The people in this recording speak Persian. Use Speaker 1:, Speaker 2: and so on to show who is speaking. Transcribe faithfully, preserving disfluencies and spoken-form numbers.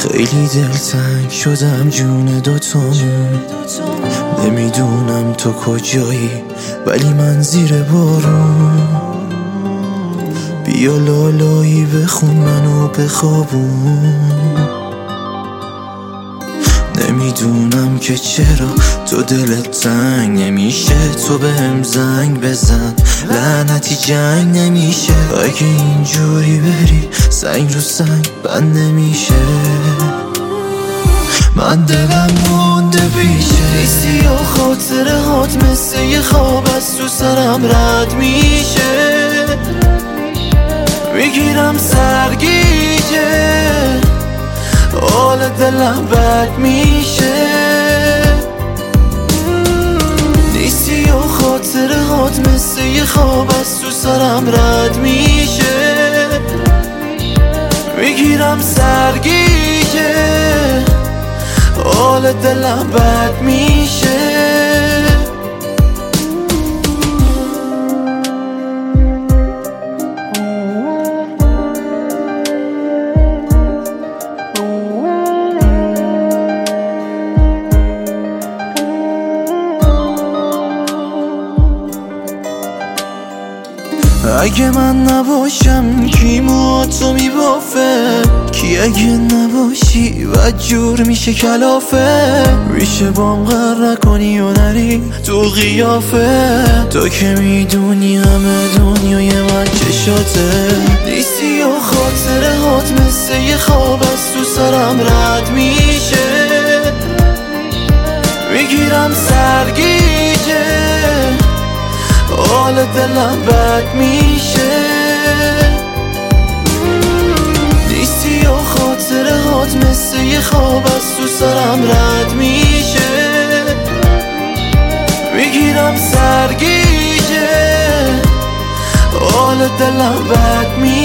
Speaker 1: خیلی دلتنگ شدم جون دوتامون. نمیدونم تو کجایی ولی من زیر بارون. بیا لالایی بخون منو بخوابون. نمیدونم که چرا تو دلت تنگ نمیشه، تو بهم زنگ بزن لعنتی جنگ نمیشه. اگه اینجوری بری سنگ رو سنگ بند نمیشه. من دلم مونده پیشه، نیستی و خاطره هات مثل یه خواب از تو سرم رد میشه. میگیرم سرگیجه، حال دلم بد میشه. نیستی و خاطره هات مثل یه خواب از تو سرم رد میشه. میگیرم سرگیجه، حال دلم بد میشه. اگه من نباشم کی موهاتو میبافه؟ کی اگه نباشی بد جور میشه کلافه. میشه بام غر کنی و نری تو قیافه. تو که میدونی همه دنیای من چشاته. نیستی و خاطره هات مثل یه خواب از تو سرم رد میشه. میگیرم سرگیجه، حال دلم بد میشه. نیستی و خاطره هات مثل یه خواب از تو سرم رد میشه. میگیرم سرگیجه، حال دلم بد میشه.